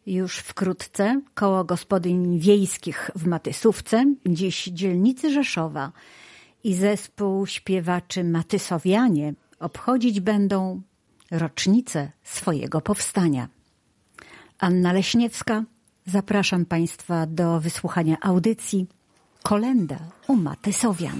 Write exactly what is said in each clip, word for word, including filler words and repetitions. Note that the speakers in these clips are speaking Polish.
Już wkrótce koło gospodyń wiejskich w Matysówce, dziś dzielnicy Rzeszowa, i zespół śpiewaczy Matysowianie obchodzić będą rocznicę swojego powstania. Anna Leśniewska, zapraszam Państwa do wysłuchania audycji Kolenda u Matysowian.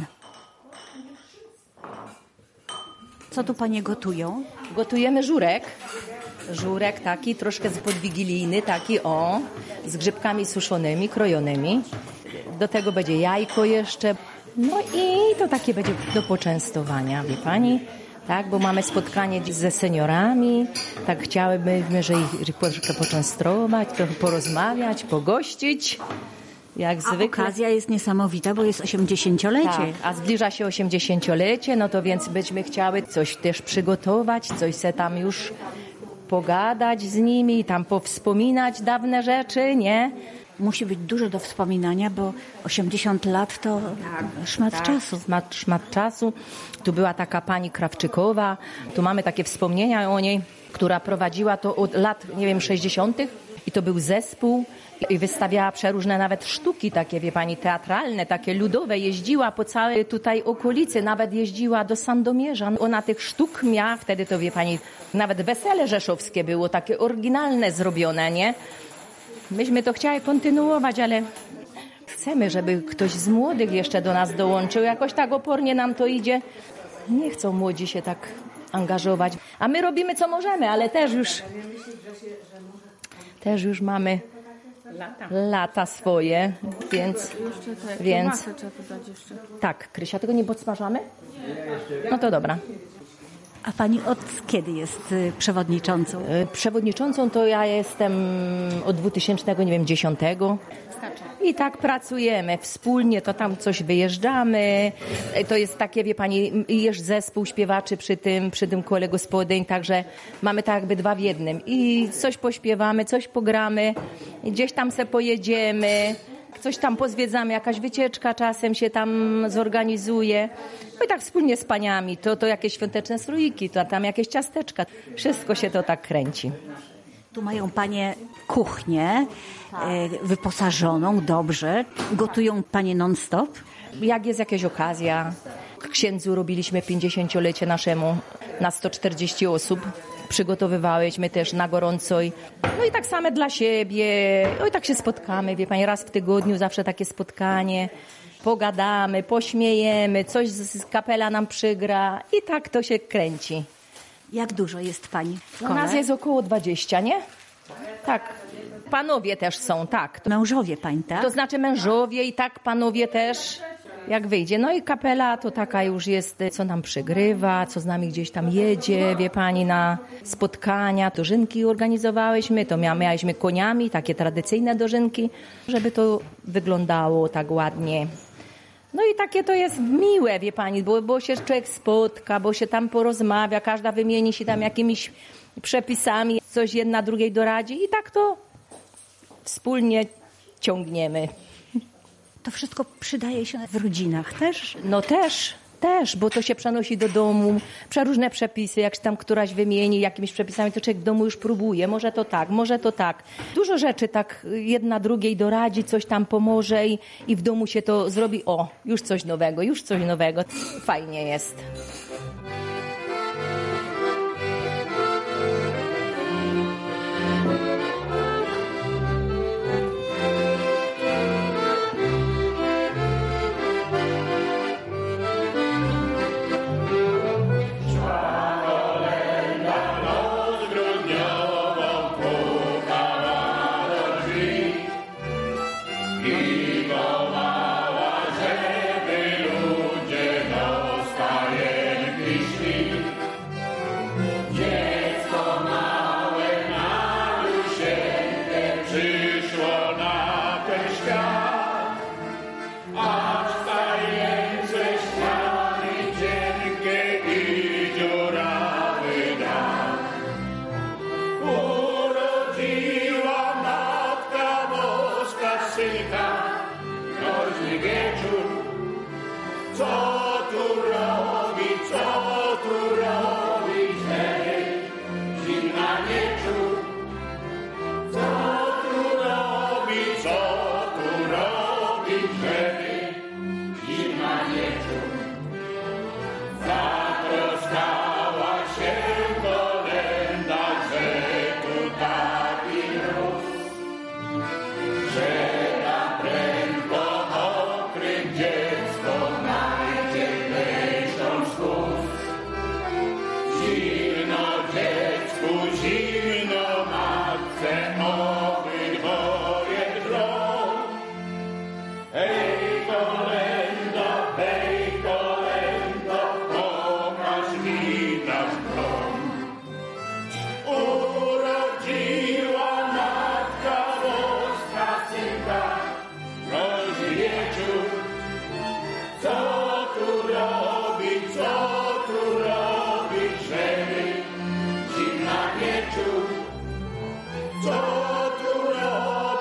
Co tu Panie gotują? Gotujemy żurek. Żurek taki, troszkę podwigilijny, taki o, z grzybkami suszonymi, krojonymi. Do tego będzie jajko jeszcze. No i to takie będzie do poczęstowania, wie Pani. Tak, bo mamy spotkanie ze seniorami. Tak chciałybyśmy, że ich troszkę poczęstować, trochę porozmawiać, pogościć. Jak a zwykle. Okazja jest niesamowita, bo jest osiemdziesięciolecie. Tak, a zbliża się osiemdziesięciolecie, no to więc byśmy chciały coś też przygotować, coś se tam już pogadać z nimi, tam powspominać dawne rzeczy, nie? Musi być dużo do wspominania, bo osiemdziesiąt lat to tak, szmat tak, czasu. Szmat, szmat czasu. Tu była taka pani Krawczykowa, tu mamy takie wspomnienia o niej, która prowadziła to od lat, nie wiem, sześćdziesiątych i to był zespół i wystawiała przeróżne nawet sztuki takie, wie Pani, teatralne, takie ludowe. Jeździła po całej tutaj okolicy, nawet jeździła do Sandomierza. Ona tych sztuk miała, wtedy to, wie Pani, nawet wesele rzeszowskie było takie oryginalne zrobione, nie? Myśmy to chciały kontynuować, ale chcemy, żeby ktoś z młodych jeszcze do nas dołączył. Jakoś tak opornie nam to idzie. Nie chcą młodzi się tak angażować. A my robimy co możemy, ale też już też już mamy lata, lata swoje, więc więc tak, Krysia, tego nie podsmażamy? No to dobra. A Pani od kiedy jest przewodniczącą? Przewodniczącą to ja jestem od dwutysięcznego dziesiątego. I tak pracujemy wspólnie, to tam coś wyjeżdżamy. To jest takie, wie Pani, jest zespół śpiewaczy przy tym, przy tym kole gospodyń, także mamy tak jakby dwa w jednym. I coś pośpiewamy, coś pogramy, gdzieś tam se pojedziemy, coś tam pozwiedzamy, jakaś wycieczka czasem się tam zorganizuje. No i tak wspólnie z paniami, to, to jakieś świąteczne słoiki, to tam jakieś ciasteczka. Wszystko się to tak kręci. Tu mają Panie kuchnię e, wyposażoną dobrze. Gotują Panie non-stop? Jak jest jakaś okazja. Księdzu robiliśmy pięćdziesięciolecie naszemu na sto czterdzieści osób. Przygotowywałyśmy też na gorąco. I, no i tak same dla siebie. No i tak się spotkamy, wie Pani, raz w tygodniu zawsze takie spotkanie. Pogadamy, pośmiejemy, coś z kapela nam przygra i tak to się kręci. Jak dużo jest Pani w kole? U nas jest około dwadzieścia, nie? Tak. Panowie też są, tak. Mężowie Pań, tak? To znaczy mężowie i tak panowie też, jak wyjdzie. No i kapela to taka już jest, co nam przygrywa, co z nami gdzieś tam jedzie, wie Pani, na spotkania. Dożynki organizowałyśmy, to miałyśmy koniami, takie tradycyjne dożynki, żeby to wyglądało tak ładnie. No i takie to jest miłe, wie Pani, bo, bo się człowiek spotka, bo się tam porozmawia, każda wymieni się tam jakimiś przepisami, coś jedna drugiej doradzi i tak to wspólnie ciągniemy. To wszystko przydaje się w rodzinach też? No też, też, bo to się przenosi do domu, przeróżne przepisy, jak się tam któraś wymieni jakimiś przepisami, to człowiek w domu już próbuje, może to tak, może to tak. Dużo rzeczy tak jedna drugiej doradzi, coś tam pomoże i, i w domu się to zrobi, o, już coś nowego, już coś nowego. Fajnie jest. I go mała, żeby ludzie dostali.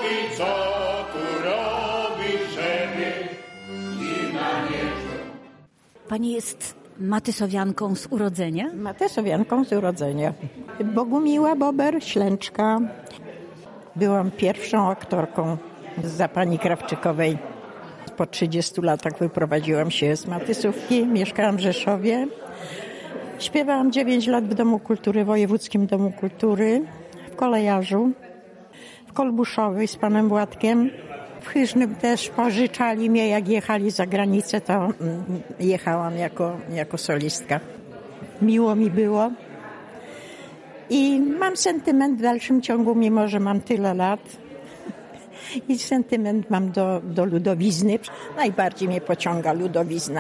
i co tu robisz, żeby i na niego. Pani jest matysowianką z urodzenia? Matysowianką z urodzenia. Bogumiła Bober, Ślęczka. Byłam pierwszą aktorką za pani Krawczykowej. Po trzydziestu latach wyprowadziłam się z Matysówki, mieszkałam w Rzeszowie. Śpiewałam dziewięć lat w Domu Kultury, Wojewódzkim Domu Kultury, w Kolejarzu, w Kolbuszowej z panem Władkiem. W Chyżnym też pożyczali mnie, jak jechali za granicę, to jechałam jako, jako solistka. Miło mi było. I mam sentyment w dalszym ciągu, mimo że mam tyle lat. I sentyment mam do, do ludowizny. Najbardziej mnie pociąga ludowizna.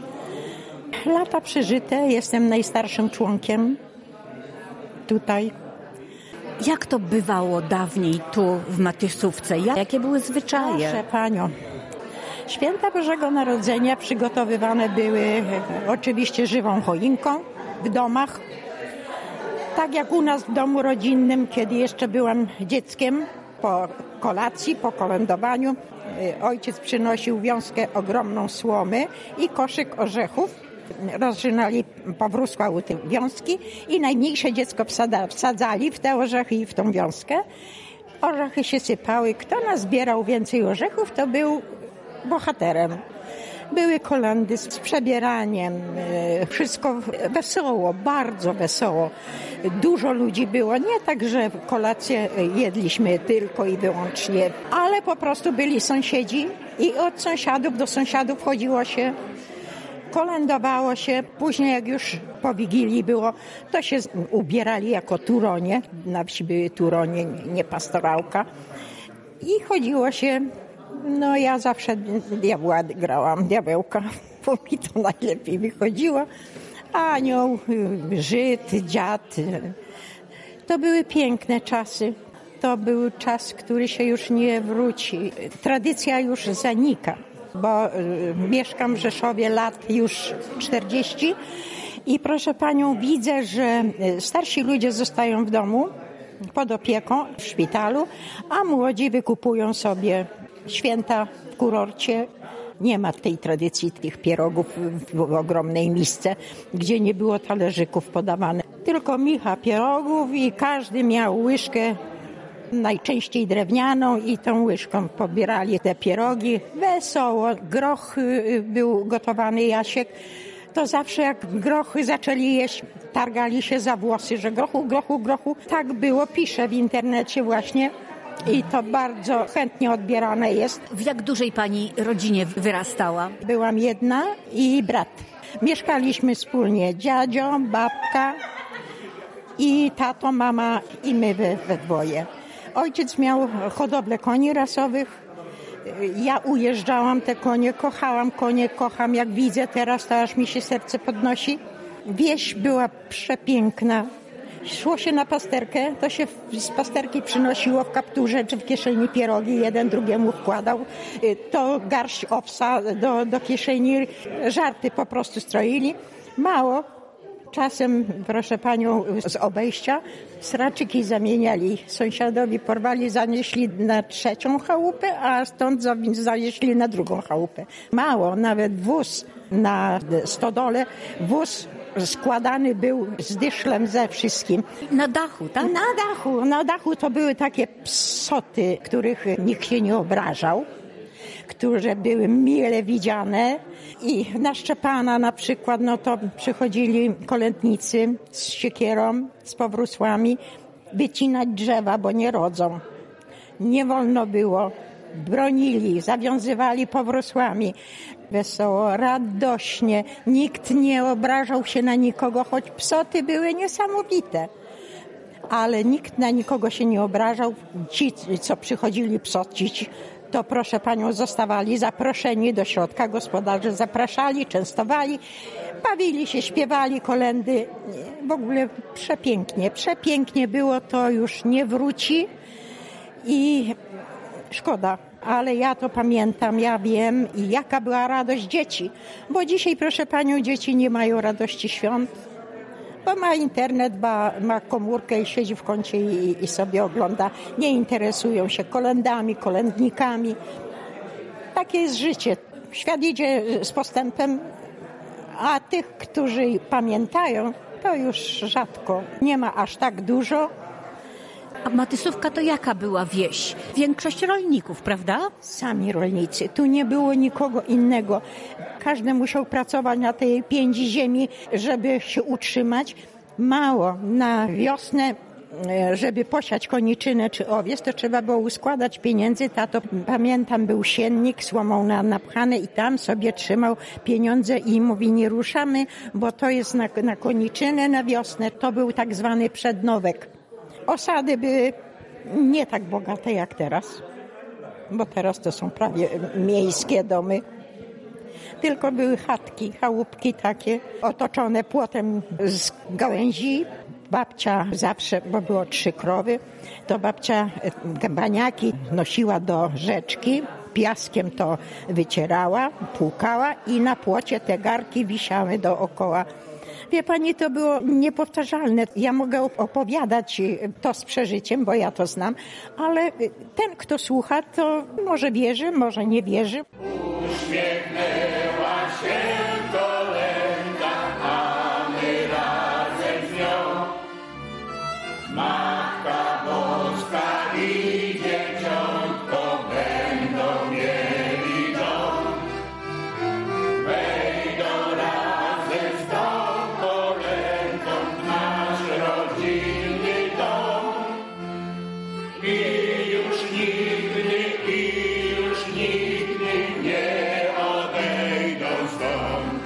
Lata przeżyte, jestem najstarszym członkiem tutaj. Jak to bywało dawniej tu w Matysówce? Jakie były zwyczaje? Proszę panią, święta Bożego Narodzenia przygotowywane były oczywiście żywą choinką w domach. Tak jak u nas w domu rodzinnym, kiedy jeszcze byłam dzieckiem, po kolacji, po kolędowaniu, ojciec przynosił wiązkę ogromną słomy i koszyk orzechów. Rozrzynali powrósła te wiązki i najmniejsze dziecko wsada, wsadzali w te orzechy i w tą wiązkę. Orzechy się sypały. Kto nazbierał więcej orzechów, to był bohaterem. Były kolędy z przebieraniem, wszystko wesoło, bardzo wesoło. Dużo ludzi było, nie tak, że kolację jedliśmy tylko i wyłącznie, ale po prostu byli sąsiedzi i od sąsiadów do sąsiadów chodziło się, kolędowało się. Później jak już po Wigilii było, to się ubierali jako turonie. Na wsi były turonie, nie pastorałka. I chodziło się. No ja zawsze diabła grałam, diabełka, bo mi to najlepiej wychodziło. Anioł, Żyd, dziad. To były piękne czasy. To był czas, który się już nie wróci. Tradycja już zanika, bo mieszkam w Rzeszowie lat już czterdzieści i proszę panią, widzę, że starsi ludzie zostają w domu pod opieką w szpitalu, a młodzi wykupują sobie święta w kurorcie. Nie ma tej tradycji tych pierogów w ogromnej misce, gdzie nie było talerzyków podawane. Tylko micha pierogów i każdy miał łyżkę, najczęściej drewnianą, i tą łyżką pobierali te pierogi. Wesoło. Groch był gotowany, Jasiek. To zawsze jak grochy zaczęli jeść, targali się za włosy, że grochu, grochu, grochu. Tak było, piszę w internecie właśnie. I to bardzo chętnie odbierane jest. W jak dużej pani rodzinie wyrastała? Byłam jedna i brat. Mieszkaliśmy wspólnie, dziadzio, babka i tato, mama i my we, we dwoje. Ojciec miał hodowlę koni rasowych. Ja ujeżdżałam te konie, kochałam konie, kocham. Jak widzę teraz, to aż mi się serce podnosi. Wieś była przepiękna. Szło się na pasterkę, to się z pasterki przynosiło w kapturze czy w kieszeni pierogi, jeden drugiemu wkładał. To garść owsa do, do kieszeni, żarty po prostu stroili. Mało. Czasem, proszę panią, z obejścia sraczyki zamieniali. Sąsiadowi porwali, zanieśli na trzecią chałupę, a stąd zanieśli na drugą chałupę. Mało, nawet wóz na stodole, wóz składany był z dyszlem ze wszystkim. Na dachu, tak? Na dachu, na dachu to były takie psoty, których nikt się nie obrażał, które były mile widziane. I na Szczepana na przykład, no to przychodzili kolędnicy z siekierą, z powrósłami, wycinać drzewa, bo nie rodzą. Nie wolno było. Bronili, zawiązywali powrósłami. Wesoło, radośnie. Nikt nie obrażał się na nikogo, choć psoty były niesamowite. Ale nikt na nikogo się nie obrażał. Ci, co przychodzili psocić, to proszę panią zostawali zaproszeni do środka. Gospodarze zapraszali, częstowali, bawili się, śpiewali kolędy. W ogóle przepięknie, przepięknie było, to już nie wróci i szkoda. Ale ja to pamiętam, ja wiem i jaka była radość dzieci. Bo dzisiaj, proszę panią, dzieci nie mają radości świąt. bo ma internet, ma, ma komórkę i siedzi w kącie i, i sobie ogląda. Nie interesują się kolędami, kolędnikami. Takie jest życie. Świat idzie z postępem, a tych, którzy pamiętają, to już rzadko. Nie ma aż tak dużo. A Matysówka to jaka była wieś? Większość rolników, prawda? Sami rolnicy. Tu nie było nikogo innego. Każdy musiał pracować na tej piędzi ziemi, żeby się utrzymać. Mało. Na wiosnę, żeby posiać koniczynę czy owiec, to trzeba było uskładać pieniędzy. Tato, pamiętam, był siennik słomą napchany i tam sobie trzymał pieniądze i mówi, nie ruszamy, bo to jest na, na koniczynę na wiosnę. To był tak zwany przednowek. Osady były nie tak bogate jak teraz, bo teraz to są prawie miejskie domy. Tylko były chatki, chałupki takie, otoczone płotem z gałęzi. Babcia zawsze, bo było trzy krowy, to babcia baniaki nosiła do rzeczki, piaskiem to wycierała, płukała i na płocie te garki wisiały dookoła. Wie pani, to było niepowtarzalne. Ja mogę opowiadać to z przeżyciem, bo ja to znam, ale ten, kto słucha, to może wierzy, może nie wierzy. Uśmiechnęła się kolęda, a my razem z nią. Matka Boska i dzieciątko będą mieli dom. Wejdą razem z tą kolędą w nasz rodzinny dom. I już nigdy, i już nigdy nie odejdą stąd.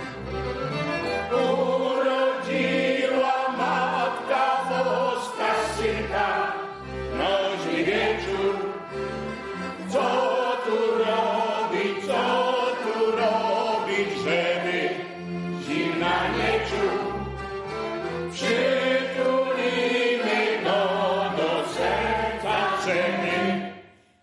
Urodziła Matka Boska synka, noźny wieczór. Co tu robić, co tu robić, żeby zimna nie czuł? Przytulimy go do serca wszemy,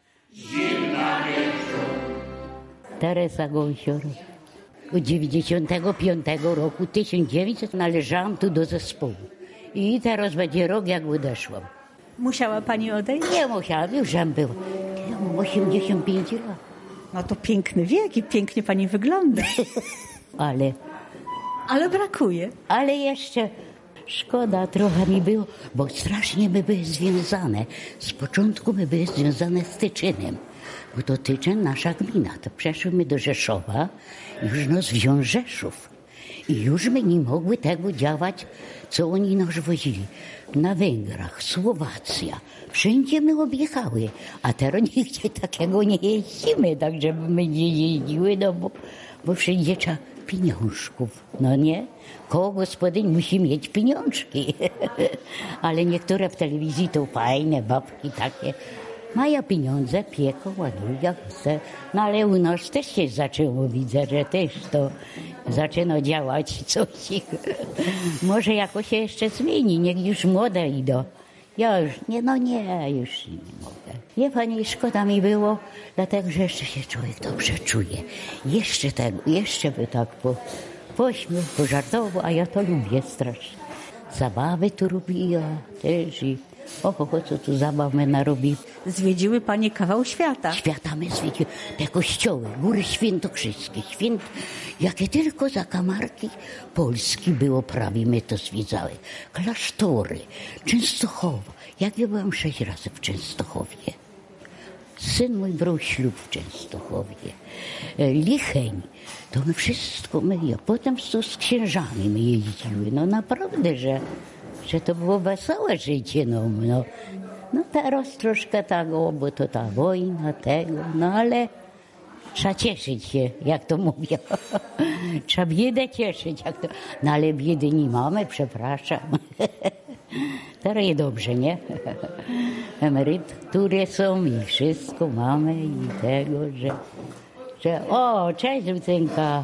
zimna nie czuł. Teresa Gąsior. Od dziewięćdziesiątego piątego roku, tysiąc dziewięćset, należałam tu do zespołu. I teraz będzie rok, jak odeszłam. Musiała pani odejść? Nie musiałam, już żem była. Ja mam osiemdziesiąt pięć lat. No to piękny wiek i pięknie pani wygląda. Ale, Ale brakuje. ale jeszcze szkoda trochę mi było, bo strasznie my były związane. Z początku my były związane z Tyczynem. Bo to Tyczyn, nasza gmina. To przeszłymy do Rzeszowa, już nas wziął Rzeszów. I już my nie mogły tego działać, co oni nas wozili. Na Węgrach, Słowacja, wszędzie my objechały. A teraz nigdzie takiego nie jeździmy, tak żeby my nie jeździły, no bo, bo wszędzie trzeba pieniążków, no nie? Koło gospodyń musi mieć pieniążki. Ale niektóre w telewizji to fajne, babki takie. Mają pieniądze, pieką, ładują, chce. No ale u nas też się zaczęło, widzę, że też to zaczyna działać coś. Może jakoś się jeszcze zmieni, niech już młode idą. Ja już, nie, no nie, już nie mogę. Wie pani, szkoda mi było, dlatego, że jeszcze się człowiek dobrze czuje. Jeszcze tego, jeszcze by tak po, pośmiał, pożartował, a ja to lubię strasznie. Zabawy tu robiła też i oho, co tu zabaw my narobi. Zwiedziły panie kawał świata. Świata my zwiedziły. Te kościoły, góry świętokrzyskie, święt... Jakie tylko zakamarki Polski było prawie, my to zwiedzały. Klasztory, Częstochowa. Jak ja byłam sześć razy w Częstochowie. Syn mój brał ślub w Częstochowie. Licheń. To my wszystko my. A potem z, z księżami my jeździły. No naprawdę, że... że to było wesołe życie, no, no, no teraz troszkę tak, o, bo to ta wojna, tego, no ale trzeba cieszyć się, jak to mówią. Trzeba biedę cieszyć, jak to, no ale biedy nie mamy, przepraszam. Teraz jest dobrze, nie? Emerytury są i wszystko mamy i tego, że, że o, cześć Lucynka.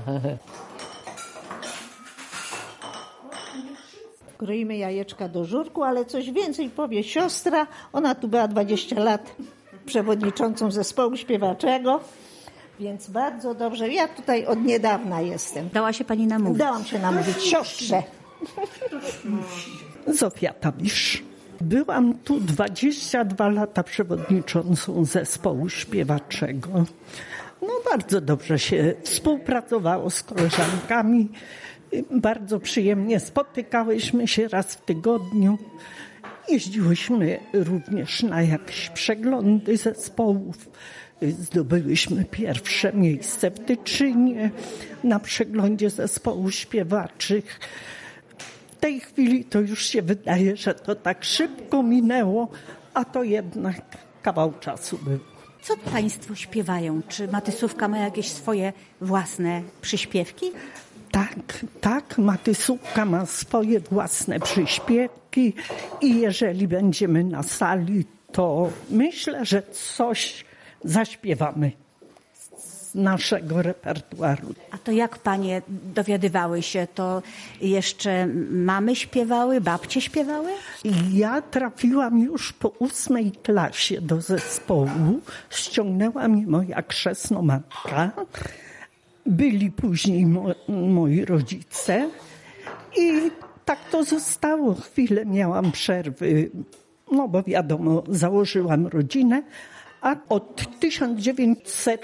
Kroimy jajeczka do żurku, ale coś więcej powie siostra. Ona tu była dwadzieścia lat przewodniczącą zespołu śpiewaczego, więc bardzo dobrze. Ja tutaj od niedawna jestem. Dała się pani namówić. Dałam się namówić siostrze. Zofia Tabisz. Byłam tu dwadzieścia dwa lata przewodniczącą zespołu śpiewaczego. No bardzo dobrze się współpracowało z koleżankami. Bardzo przyjemnie spotykałyśmy się raz w tygodniu. Jeździłyśmy również na jakieś przeglądy zespołów. Zdobyłyśmy pierwsze miejsce w Tyczynie na przeglądzie zespołów śpiewaczych. W tej chwili to już się wydaje, że to tak szybko minęło, a to jednak kawał czasu był. Co państwo śpiewają? Czy Matysówka ma jakieś swoje własne przyśpiewki? Tak, tak, Matysówka ma swoje własne przyśpiewki i jeżeli będziemy na sali, to myślę, że coś zaśpiewamy z naszego repertuaru. A to jak panie dowiadywały się, to jeszcze mamy śpiewały, babcie śpiewały? Ja trafiłam już po ósmej klasie do zespołu, ściągnęła mnie moja krzesnomatka. Byli później mo- moi rodzice i tak to zostało. Chwilę miałam przerwy, no bo wiadomo, założyłam rodzinę, a od tysiąc dziewięćset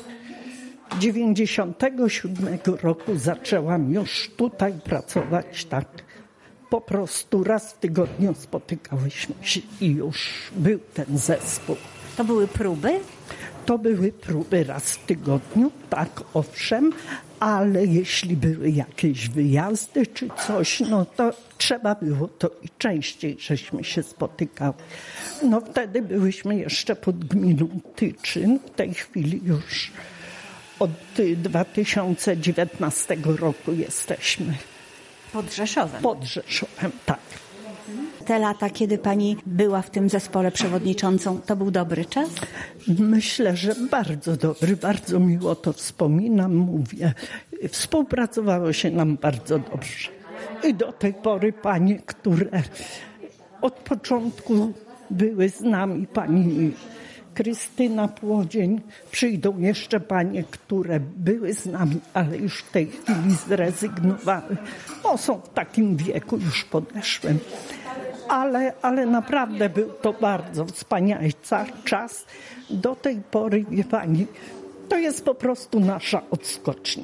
dziewięćdziesiątego siódmego roku zaczęłam już tutaj pracować tak. Po prostu raz w tygodniu spotykałyśmy się i już był ten zespół. To były próby? To były próby raz w tygodniu, tak owszem, ale jeśli były jakieś wyjazdy czy coś, no to trzeba było to i częściej, żeśmy się spotykały. No wtedy byłyśmy jeszcze pod gminą Tyczyn, w tej chwili już od dwa tysiące dziewiętnastego roku jesteśmy. Pod Rzeszowem. Pod Rzeszowem, tak. Te lata, kiedy pani była w tym zespole przewodniczącą, to był dobry czas? Myślę, że bardzo dobry, bardzo miło to wspominam, mówię. Współpracowało się nam bardzo dobrze. I do tej pory panie, które od początku były z nami, pani Krystyna Płodzień, przyjdą jeszcze panie, które były z nami, ale już w tej chwili zrezygnowały. No, są w takim wieku już podeszłym. Ale, ale naprawdę był to bardzo wspaniały czas. Do tej pory, wie pani, to jest po prostu nasza odskocznia.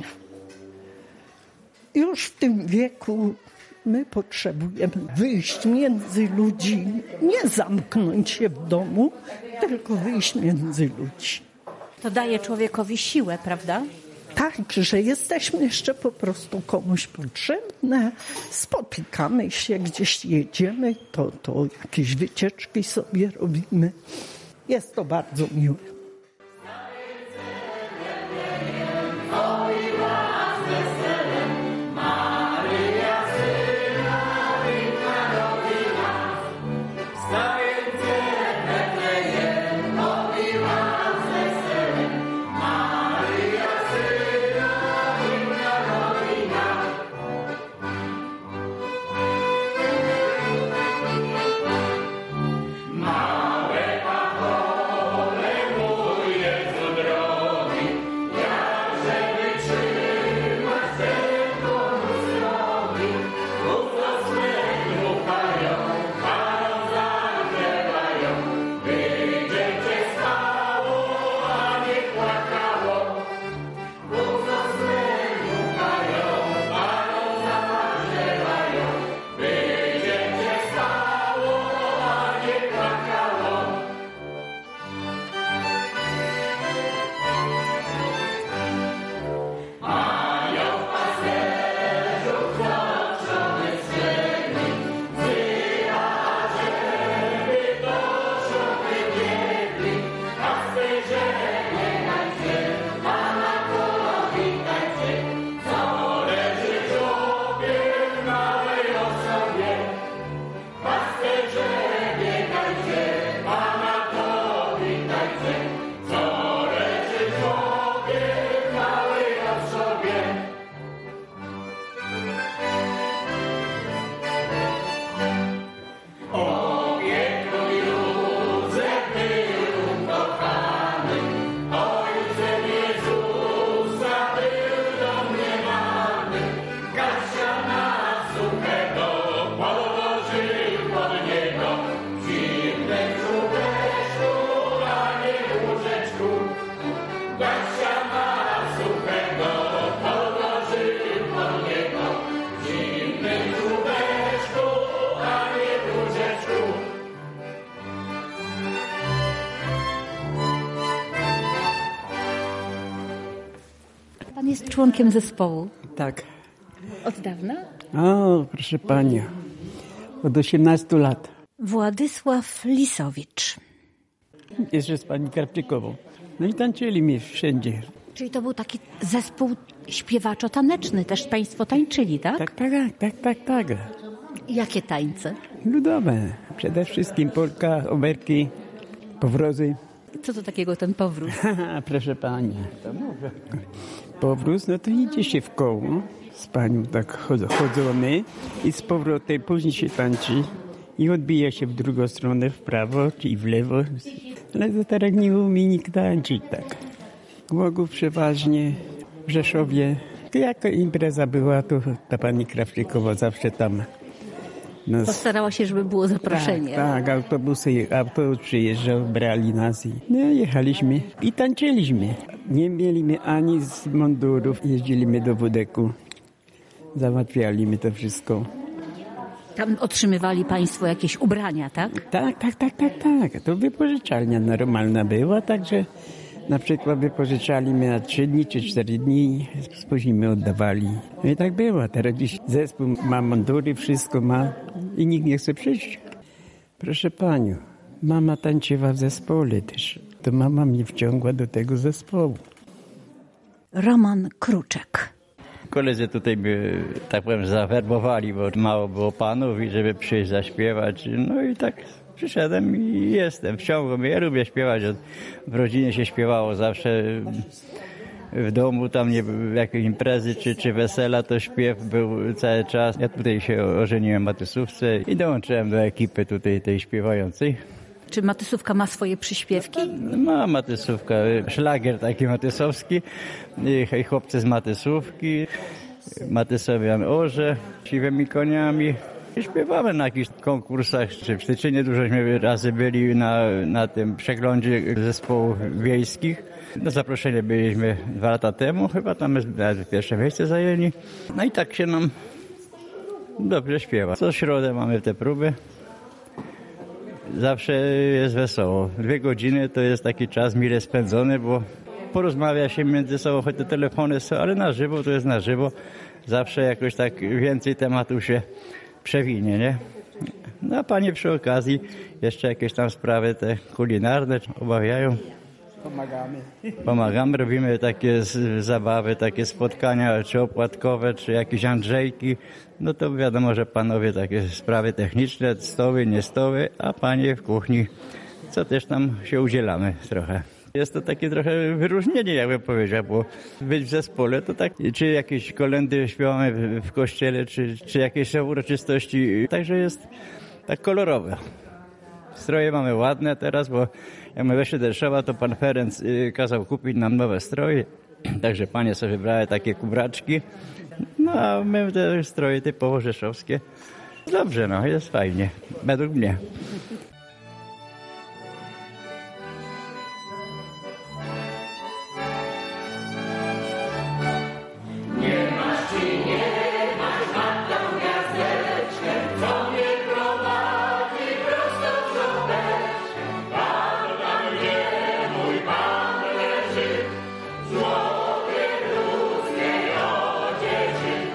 Już w tym wieku my potrzebujemy wyjść między ludzi, nie zamknąć się w domu, tylko wyjść między ludzi. To daje człowiekowi siłę, prawda? Tak, że jesteśmy jeszcze po prostu komuś potrzebne, spotykamy się, gdzieś jedziemy, to, to jakieś wycieczki sobie robimy. Jest to bardzo miłe. Kasia na suche Pan jest członkiem zespołu. Tak. Od dawna? O, proszę pani, od osiemnastu lat. Władysław Lisowicz. Jeszcze z pani Krawczykową. No i tańczyli mi wszędzie. Czyli to był taki zespół śpiewaczo-taneczny. Też państwo tańczyli, tak? Tak, tak, tak, tak, tak. Jakie tańce? Ludowe. Przede wszystkim polka, oberki, powrozy. Co to takiego ten powrót? Proszę pani. To może. Powróz, no to idzie się w koło. Z panią tak chodzony i z powrotem później się tańczy i odbija się w drugą stronę, w prawo czy w lewo. Ale to teraz nie umie nikt tańczyć tak. Głogów przeważnie w Rzeszowie. Jaka impreza była, to ta pani Krawczykowa zawsze tam nas... Postarała się, żeby było zaproszenie. Tak, tak, autobusy, autobus przyjeżdżał, brali nas i no, jechaliśmy i tańczyliśmy. Nie mieliśmy ani z mundurów, jeździliśmy do Wudeku, załatwialiśmy to wszystko. Tam otrzymywali państwo jakieś ubrania, tak? Tak, tak, tak, tak, tak. To wypożyczalnia normalna była, także na przykład wypożyczali mnie na trzy dni czy cztery dni, później my oddawali. No i tak było. Teraz dziś zespół ma mundury, wszystko ma i nikt nie chce przyjść. Proszę panią, mama tańczyła w zespole też. To mama mnie wciągła do tego zespołu. Roman Kruczek. Koledzy tutaj by, tak powiem, zawerbowali, bo mało było panów i żeby przyjść zaśpiewać. No i tak przyszedłem i jestem. Wciągło mnie. Ja lubię śpiewać. W rodzinie się śpiewało zawsze. W domu tam nie jakieś imprezy czy, czy wesela, to śpiew był cały czas. Ja tutaj się ożeniłem w Matysówce i dołączyłem do ekipy tutaj tej śpiewającej. Czy Matysówka ma swoje przyśpiewki? Ma Matysówka, szlagier taki matysowski, i chłopcy z Matysówki, Matysowian Orze, siwymi koniami. I śpiewamy na jakichś konkursach, czy w Szczyczynie dużośmy razy byli na, na tym przeglądzie zespołów wiejskich. Na zaproszenie byliśmy dwa lata temu, chyba tam nawet pierwsze miejsce zajęli. No i tak się nam dobrze śpiewa. Co środę mamy te próby. Zawsze jest wesoło. Dwie godziny to jest taki czas mile spędzony, bo porozmawia się między sobą, choć te telefony są, ale na żywo to jest na żywo. Zawsze jakoś tak więcej tematów się przewinie, nie? No a panie przy okazji jeszcze jakieś tam sprawy te kulinarne obawiają. Pomagamy. Pomagamy, robimy takie zabawy, takie spotkania, czy opłatkowe, czy jakieś Andrzejki. No to wiadomo, że panowie takie sprawy techniczne, stoły, nie stoły, a panie w kuchni, co też tam się udzielamy trochę. Jest to takie trochę wyróżnienie, jakbym powiedział, bo być w zespole to tak, czy jakieś kolędy śpiewamy w, w kościele, czy, czy jakieś uroczystości, także jest tak kolorowe. Stroje mamy ładne teraz, bo jak my weszli do Rzeszowa, to pan Ferenc y, kazał kupić nam nowe stroje, także panie sobie wybrały takie kubraczki, no a my te stroje typowo rzeszowskie. Dobrze, no, jest fajnie, według mnie.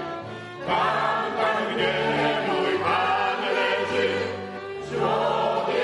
Pan, Pan, gdzie mój Pan leży, człowiek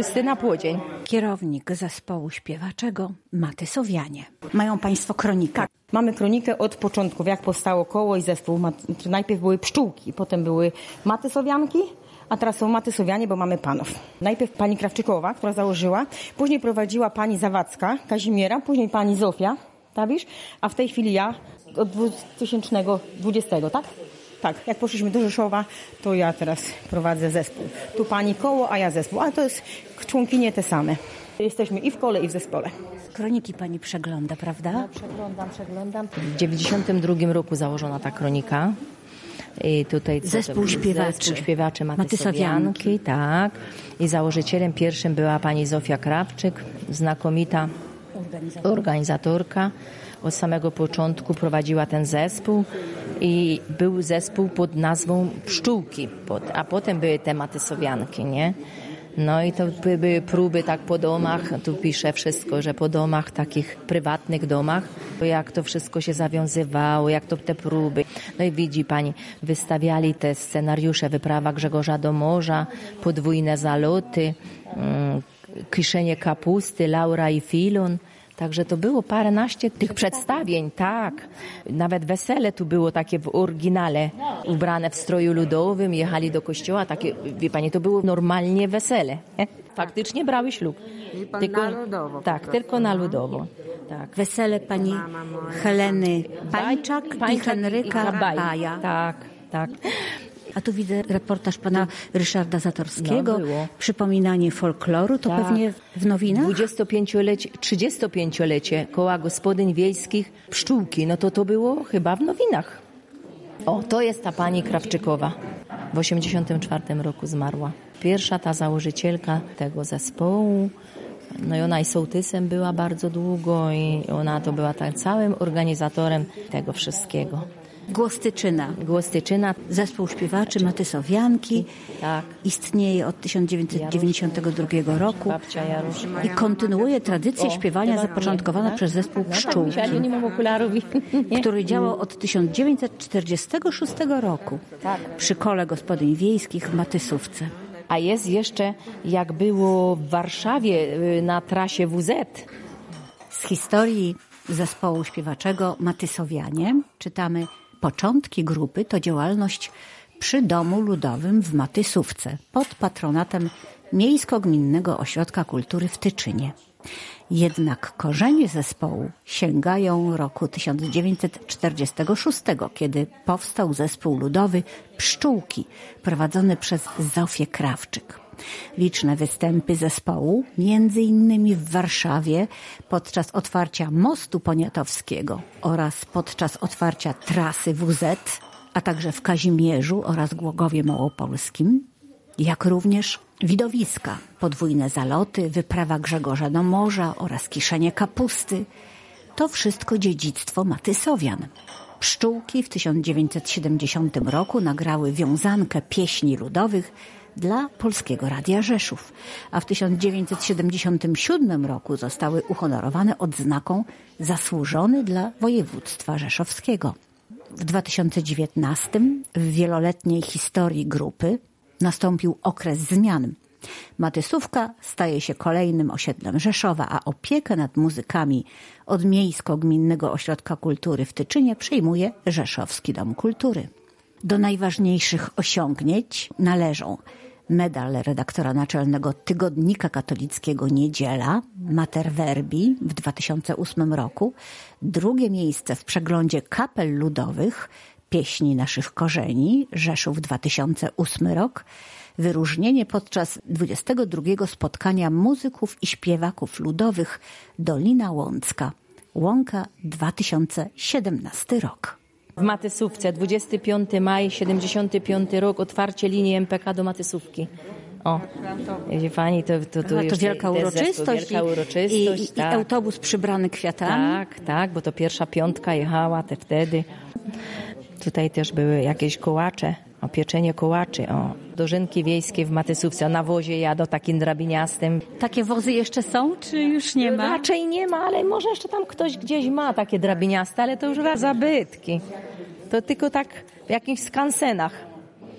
Krystyna Płodzień. Kierownik zespołu śpiewaczego Matysowianie. Mają Państwo kronikę. Tak, mamy kronikę od początków, jak powstało koło i zespół. Najpierw były pszczółki, potem były Matysowianki, a teraz są Matysowianie, bo mamy panów. Najpierw pani Krawczykowa, która założyła, później prowadziła pani Zawadzka, Kazimiera, później pani Zofia, Tawisz, a w tej chwili ja od dwa tysiące dwudziestego, tak? Tak, jak poszliśmy do Rzeszowa, to ja teraz prowadzę zespół. Tu pani koło, a ja zespół, ale to jest członkinie te same. Jesteśmy i w kole, i w zespole. Kroniki pani przegląda, prawda? No, przeglądam, przeglądam. W dziewięćdziesiątym drugim roku założona ta kronika. I tutaj Zespół śpiewaczy. Zespół śpiewaczy Matysowianki, tak. I założycielem pierwszym była pani Zofia Krawczyk, znakomita Organizatorka. organizatorka. Od samego początku prowadziła ten zespół i był zespół pod nazwą Pszczółki, pod, a potem były te Matysowianki, nie? No i to były próby tak po domach, tu piszę wszystko, że po domach, takich prywatnych domach, jak to wszystko się zawiązywało, jak to te próby. No i widzi pani, wystawiali te scenariusze, wyprawa Grzegorza do morza, podwójne zaloty, mm, kiszenie kapusty, Laura i Filon. Także to było paręnaście tych przedstawień, tak. Nawet wesele tu było takie w oryginale, ubrane w stroju ludowym, jechali do kościoła, takie, wie pani, to było normalnie wesele. Faktycznie brały ślub. Tylko, na ludowo. Tak, tylko na ludowo. Tak. Wesele pani Heleny Pańczak i Henryka Baja. Tak, tak. A tu widzę reportaż pana Ryszarda Zatorskiego. No, było. Przypominanie folkloru, to Tak. pewnie w nowinach? dwudziestopięciolecie, trzydziestopięciolecie Koła Gospodyń Wiejskich Pszczółki. No to to było chyba w nowinach. O, to jest ta pani Krawczykowa. W osiemdziesiątym czwartym roku zmarła. Pierwsza ta założycielka tego zespołu. No i ona i sołtysem była bardzo długo i ona to była tak całym organizatorem tego wszystkiego. Głos Tyczyna. Głos Tyczyna. Zespół śpiewaczy Matysowianki. Tak. Istnieje od tysiąc dziewięćset dziewięćdziesiątego drugiego roku Babcia Jarusz. i kontynuuje tradycję śpiewania zapoczątkowaną przez zespół Pszczółki, Ja nie mam okularów. który działał od tysiąc dziewięćset czterdziestego szóstego roku przy Kole Gospodyń Wiejskich w Matysówce. A jest jeszcze, jak było w Warszawie na trasie W Z. Z historii zespołu śpiewaczego Matysowianie czytamy: początki grupy to działalność przy Domu Ludowym w Matysówce pod patronatem Miejsko-Gminnego Ośrodka Kultury w Tyczynie. Jednak korzenie zespołu sięgają roku tysiąc dziewięćset czterdziestego szóstego, kiedy powstał zespół ludowy Pszczółki, prowadzony przez Zofię Krawczyk. Liczne występy zespołu, między innymi w Warszawie podczas otwarcia Mostu Poniatowskiego oraz podczas otwarcia trasy W Z, a także w Kazimierzu oraz Głogowie Małopolskim, jak również widowiska, podwójne zaloty, wyprawa Grzegorza do morza oraz kiszenie kapusty. To wszystko dziedzictwo Matysowian. Pszczółki w tysiąc dziewięćset siedemdziesiątym roku nagrały wiązankę pieśni ludowych dla Polskiego Radia Rzeszów, a w tysiąc dziewięćset siedemdziesiątym siódmym roku zostały uhonorowane odznaką Zasłużony dla Województwa Rzeszowskiego. W dwa tysiące dziewiętnastym w wieloletniej historii grupy nastąpił okres zmian. Matysówka staje się kolejnym osiedlem Rzeszowa, a opiekę nad muzykami od Miejsko-Gminnego Ośrodka Kultury w Tyczynie przejmuje Rzeszowski Dom Kultury. Do najważniejszych osiągnięć należą medal redaktora naczelnego Tygodnika Katolickiego Niedziela, Mater Verbi w dwa tysiące ósmym roku, drugie miejsce w przeglądzie kapel ludowych Pieśni naszych korzeni, Rzeszów dwa tysiące ósmy rok, wyróżnienie podczas dwudziestego drugiego spotkania muzyków i śpiewaków ludowych Dolina Łącka, Łąka dwa tysiące siedemnasty rok. W Matysówce, dwudziestego piątego maja, siedemdziesiąty piąty rok, otwarcie linii M P K do Matysówki. O, wie pani, to, to, to, Aha, to wielka uroczystość, wielka uroczystość i, i, tak. i autobus przybrany kwiatami. Tak, tak, bo to pierwsza piątka jechała te wtedy. Tutaj też były jakieś kołacze, o pieczenie kołaczy, o dożynki wiejskie w Matysówce, o nawozie jadą takim drabiniastym. Takie wozy jeszcze są, czy już nie ma? Raczej nie ma, ale może jeszcze tam ktoś gdzieś ma takie drabiniaste, ale to już raz zabytki. To tylko tak w jakichś skansenach.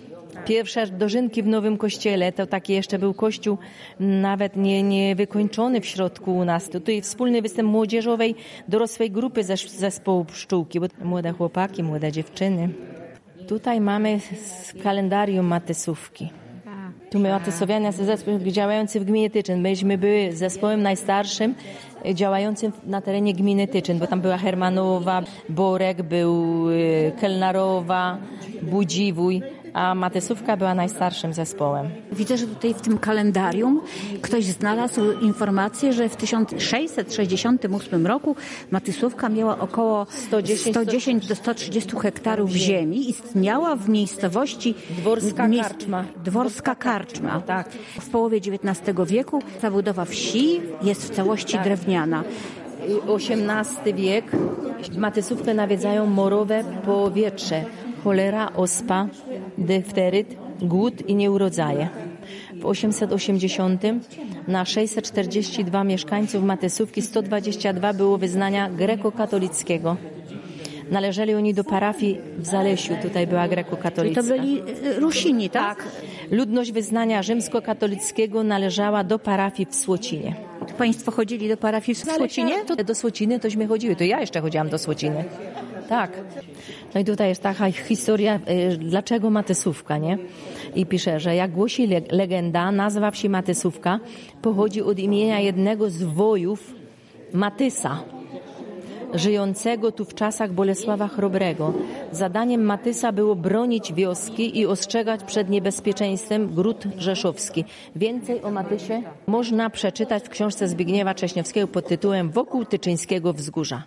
Pierwsze dożynki w Nowym Kościele, to taki jeszcze był kościół nawet nie, nie wykończony w środku u nas. Tutaj wspólny występ młodzieżowej, dorosłej grupy ze zespołu pszczółki, bo młode chłopaki, młode dziewczyny. Tutaj mamy kalendarium matysówki. Tu my matysowianie, zespół działający w gminie Tyczyn. Myśmy były zespołem najstarszym działającym na terenie gminy Tyczyn, bo tam była Hermanowa, Borek, był Kelnarowa, Budziwój, a matysówka była najstarszym zespołem. Widzę, że tutaj w tym kalendarium ktoś znalazł informację, że w tysiąc sześćset sześćdziesiątym ósmym roku matysówka miała około sto dziesięć do stu trzydziestu hektarów ziemi. Istniała w miejscowości Dworska miejsc, Karczma. Dworska Karczma. Tak. W połowie dziewiętnastego wieku zabudowa wsi jest w całości tak. drewniana. osiemnasty wiek. Matysówkę nawiedzają morowe powietrze, cholera, ospa, difteryt, głód i nieurodzaje. W osiemset osiemdziesiątym na sześćset czterdzieści dwa mieszkańców Matysówki sto dwadzieścia dwa było wyznania grekokatolickiego. Należeli oni do parafii w Zalesiu, tutaj była grekokatolicka. Czyli to byli Rusini, tak? Tak. Ludność wyznania rzymskokatolickiego należała do parafii w Słocinie. Państwo chodzili do parafii w Słocinie? To do Słociny tośmy chodziły, to ja jeszcze chodziłam do Słociny. Tak. No i tutaj jest taka historia, dlaczego Matysówka, nie? I pisze, że jak głosi legenda, nazwa wsi Matysówka pochodzi od imienia jednego z wojów Matysa, żyjącego tu w czasach Bolesława Chrobrego. Zadaniem Matysa było bronić wioski i ostrzegać przed niebezpieczeństwem Gród Rzeszowski. Więcej o Matysie można przeczytać w książce Zbigniewa Cześniowskiego pod tytułem Wokół Tyczyńskiego Wzgórza.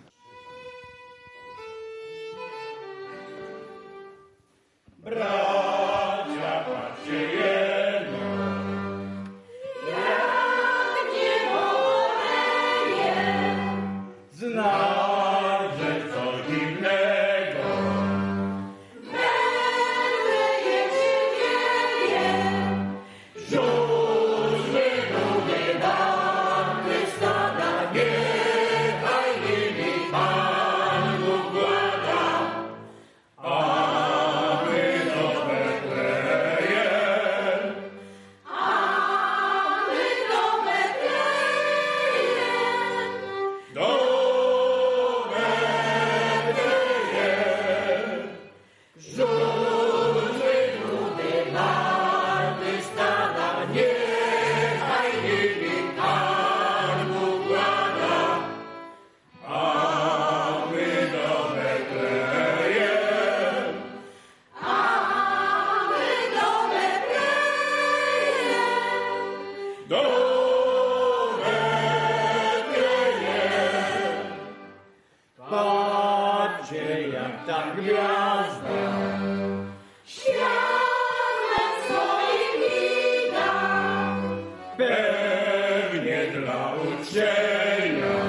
Bracia, patrzcie jedno, jak nieboleje, znać, że coś innego, meleje się wieje, żużły dumy damy stada, niechaj nimi Pan Bóg włada, a patrzcie, jak ta gwiazda światłem swoim mida, pewnie dla uczczenia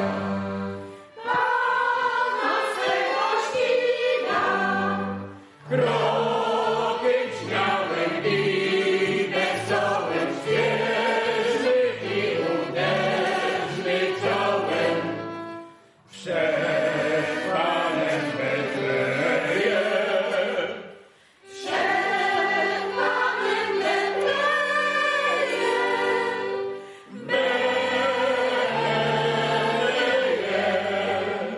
Pana swego ściga. Krokiem śmiałym i wesołym, świeży i uderzny czołem, przed Panem Betlejem, przed Panem Betlejem, Betlejem.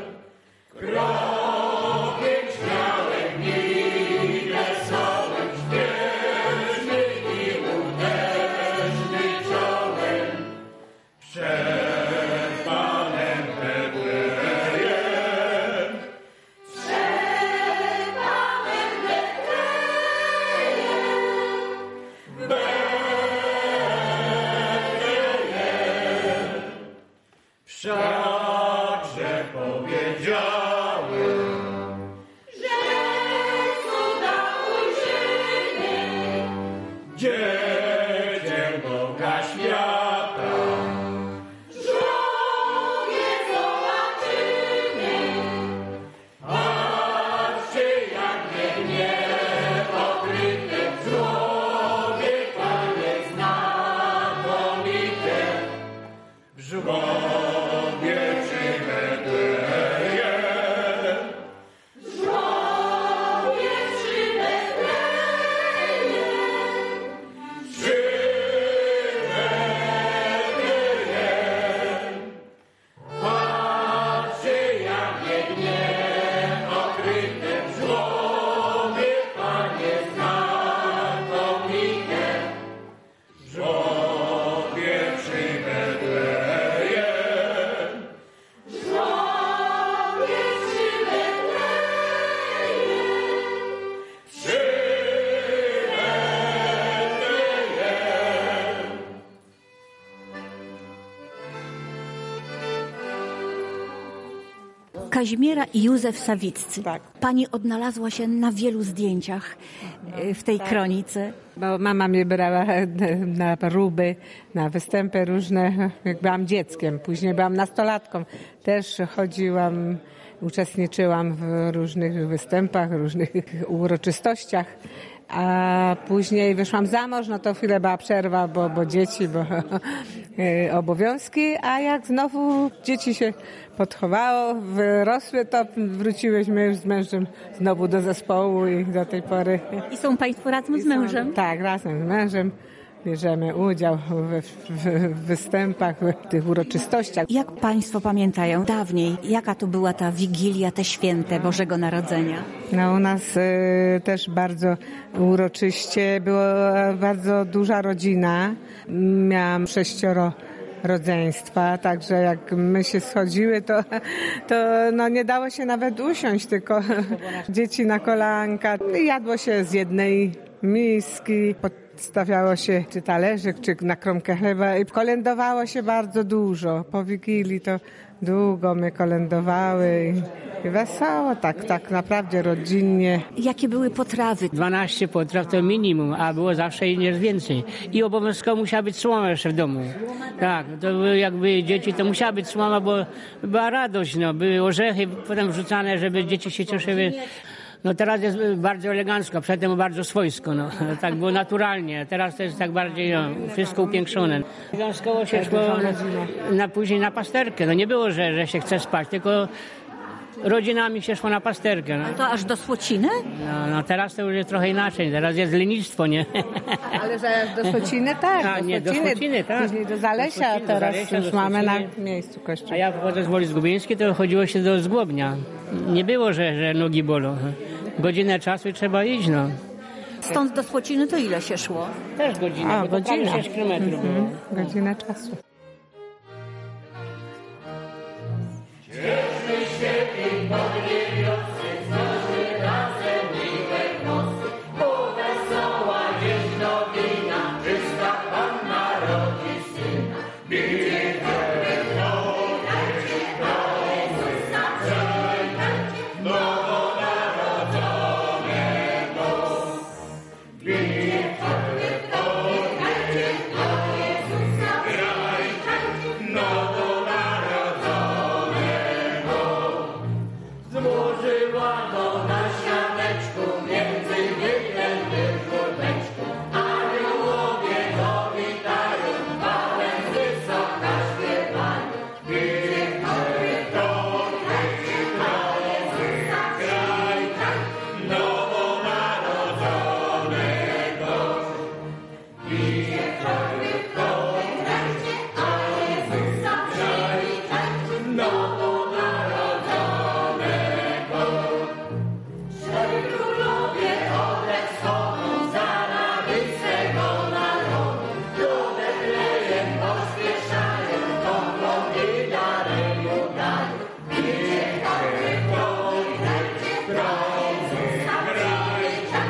Krokiem śmiałym i wesołym, śpieszny i uderzny czołem, przed Panem Betlejem. Wszakże powiedziały, że cuda ujrzymy, dziecię Boga świata, żołnierz zobaczymy. Patrzcie, jak biegnie pokryty człowieka nieznakomity, w żłobie przy Betlejem, w żłobie przy Betlejem, Kazimiera i Józef Sawiccy. Tak. Pani odnalazła się na wielu zdjęciach e, w tej tak. kronice. Bo mama mnie brała na próby, na występy różne, jak byłam dzieckiem. Później byłam nastolatką. Też chodziłam, uczestniczyłam w różnych występach, różnych uroczystościach. A później wyszłam za mąż, no to chwilę była przerwa, bo, bo dzieci, bo obowiązki, a jak znowu dzieci się podchowało, wyrosły, to wróciłyśmy już z mężem znowu do zespołu i do tej pory. I są Państwo razem z mężem? Tak, razem z mężem. Bierzemy udział w, w, w występach, w tych uroczystościach. Jak Państwo pamiętają dawniej, jaka to była ta Wigilia, te święte Bożego Narodzenia? No u nas y, też bardzo uroczyście, była bardzo duża rodzina. Miałam sześcioro rodzeństwa, także jak my się schodziły, to, to no nie dało się nawet usiąść, tylko dzieci na kolanka. Jadło się z jednej miski, stawiało się czy talerzyk, czy na kromkę chleba i kolędowało się bardzo dużo. Po Wigilii to długo my kolędowały i, i wesoło, tak, tak naprawdę rodzinnie. Jakie były potrawy? dwanaście potraw to minimum, a było zawsze i nie więcej. I obowiązkowo musiała być słoma jeszcze w domu. Tak, to były jakby dzieci, to musiała być słoma, bo była radość, no, były orzechy potem wrzucane, żeby dzieci się cieszyły. No teraz jest bardzo elegancko, przedtem bardzo swojsko, no. Tak było naturalnie, teraz to jest tak bardziej, no, wszystko upiększone. Obowiązkowo się szło na, na, później na pasterkę, no nie było, że, że się chce spać, tylko rodzinami się szło na pasterkę. No. A to aż do Słociny? No, no teraz to już jest trochę inaczej, teraz jest lenistwo, nie? Ale że do Słociny tak, A, do, nie, Słociny, do Słociny, tak. Później do Zalesia, do Słociny, teraz do Zalesia, już do mamy na Słociny. miejscu kościół. A ja pochodzę z Woli Zgubieńskiej, to chodziło się do Zgłobnia. Nie było, że, że nogi bolą. Godzinę czasu i trzeba iść, no. Stąd do Słociny to ile się szło? Też godzinę, A, bo to godzina. sześć kilometrów było. Mhm. Godzina czasu. Cieszmy się i podniebiosy, znośmy razem miłej nocy, bo wesoła jest nowina, czysta Panna rodzi syna. Bicie chwały, dajcie chwałę Jezusa, przywitajcie nowonarodzonego. Bicie chwały, dajcie chwałę Jezusa, przywitajcie nowonarodzonego. Złożyła go na sianeczku między wyklętym żłobeczku. Aniołowie go witają, chwałę wysoka śpiewają. Bicie chwały, dajcie chwałę Jezusa, kraj, kraj nowonarodzonego. Bicie chwały, dajcie chwałę Jezusa, przywitajcie nowonarodzonego. Trzej królowie oddech sobą za rady swego narodu, do Betlejem pospieszają, poklon i dary mu dają. Bicie chwały, dajcie chwałę Jezusa, przywitajcie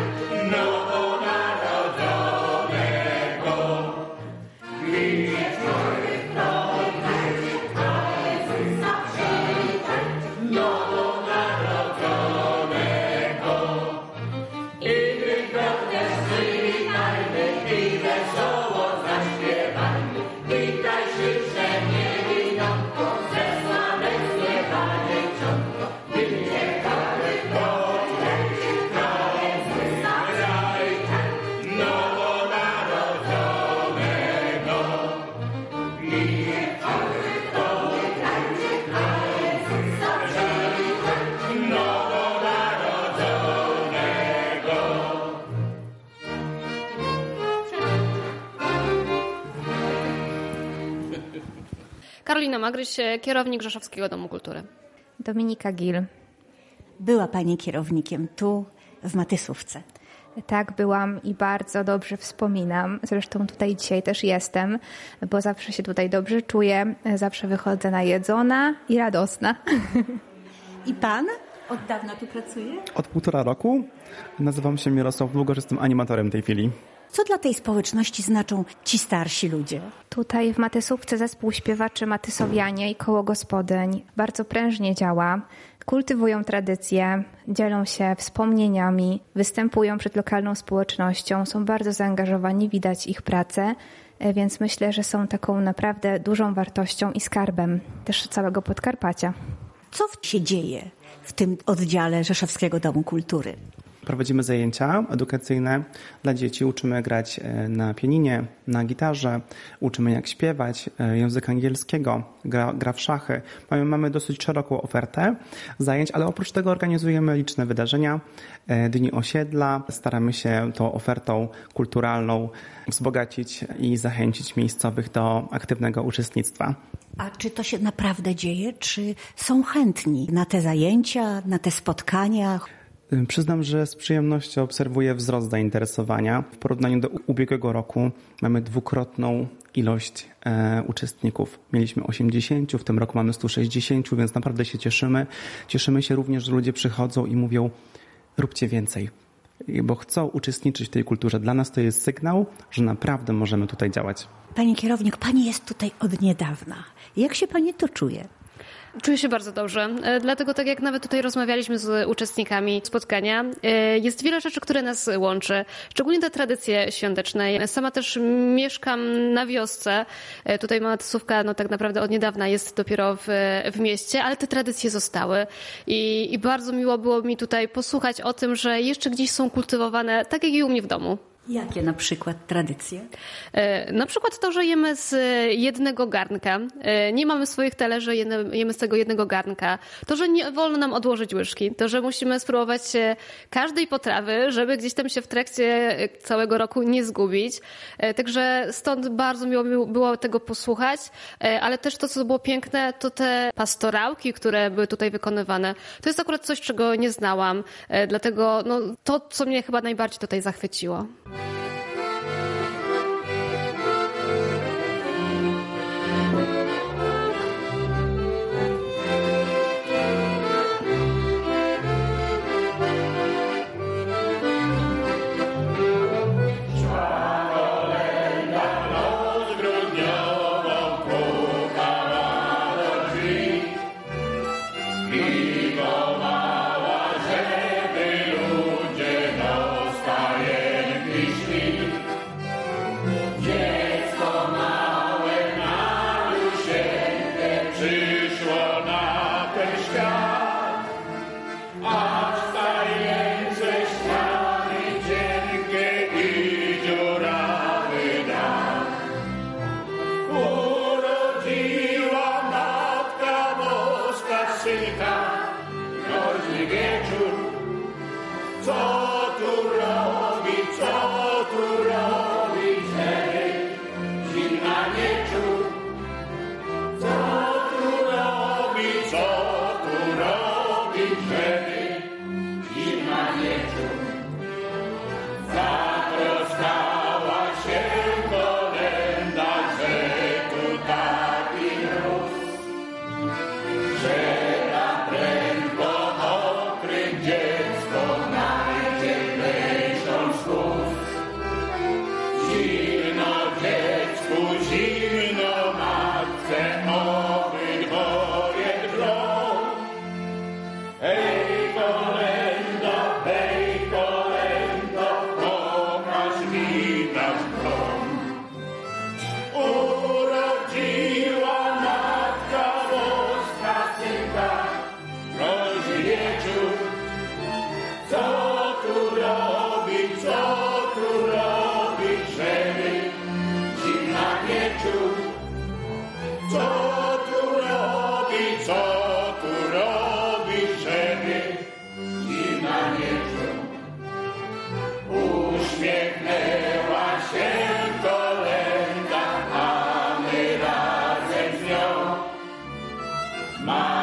nowonarodzonego. Bicie chwały, dajcie chwałę Jezusa, przywitajcie nowonarodzonego. I wygodnie przywitajmy i wesoło zaśpiewajmy. Witaj żywsze niewinątko, zesłane z nieba dzieciątko. Bicie chwały, dajcie chwałę Jezusa, przywitajcie nowonarodzonego. Bicie chwały, dajcie chwałę Jezusa, przywitajcie nowonarodzonego. Karolina Magryś, kierownik Rzeszowskiego Domu Kultury. Dominika Gil. Była Pani kierownikiem tu, w Matysówce. Tak, byłam i bardzo dobrze wspominam. Zresztą tutaj dzisiaj też jestem, bo zawsze się tutaj dobrze czuję. Zawsze wychodzę najedzona i radosna. I Pan od dawna tu pracuje? Od półtora roku. Nazywam się Mirosław Długosz, jestem animatorem tej filii. Co dla tej społeczności znaczą ci starsi ludzie? Tutaj w Matysówce zespół śpiewaczy Matysowianie i koło gospodyń bardzo prężnie działa. Kultywują tradycje, dzielą się wspomnieniami, występują przed lokalną społecznością, są bardzo zaangażowani, widać ich pracę, więc myślę, że są taką naprawdę dużą wartością i skarbem też całego Podkarpacia. Co się dzieje w tym oddziale Rzeszowskiego Domu Kultury? Prowadzimy zajęcia edukacyjne dla dzieci, uczymy grać na pianinie, na gitarze, uczymy jak śpiewać, języka angielskiego, gra, gra w szachy. Mamy, mamy dosyć szeroką ofertę zajęć, ale oprócz tego organizujemy liczne wydarzenia, dni osiedla. Staramy się tą ofertą kulturalną wzbogacić i zachęcić miejscowych do aktywnego uczestnictwa. A czy to się naprawdę dzieje? Czy są chętni na te zajęcia, na te spotkania? Przyznam, że z przyjemnością obserwuję wzrost zainteresowania. W porównaniu do ubiegłego roku mamy dwukrotną ilość e, uczestników. Mieliśmy osiemdziesiąt, w tym roku mamy sto sześćdziesiąt, więc naprawdę się cieszymy. Cieszymy się również, że ludzie przychodzą i mówią: róbcie więcej, bo chcą uczestniczyć w tej kulturze. Dla nas to jest sygnał, że naprawdę możemy tutaj działać. Pani kierownik, pani jest tutaj od niedawna. Jak się pani tu czuje? Czuję się bardzo dobrze, dlatego tak jak nawet tutaj rozmawialiśmy z uczestnikami spotkania, jest wiele rzeczy, które nas łączy, szczególnie te tradycje świąteczne. Sama też mieszkam na wiosce, tutaj Matysówka no tak naprawdę od niedawna jest dopiero w, w mieście, ale te tradycje zostały I, i bardzo miło było mi tutaj posłuchać o tym, że jeszcze gdzieś są kultywowane, tak jak i u mnie w domu. Jakie na przykład tradycje? Na przykład to, że jemy z jednego garnka. Nie mamy swoich talerzy, jemy z tego jednego garnka. To, że nie wolno nam odłożyć łyżki. To, że musimy spróbować każdej potrawy, żeby gdzieś tam się w trakcie całego roku nie zgubić. Także stąd bardzo miło było tego posłuchać. Ale też to, co było piękne, to te pastorałki, które były tutaj wykonywane. To jest akurat coś, czego nie znałam. Dlatego no, to, co mnie chyba najbardziej tutaj zachwyciło. Ma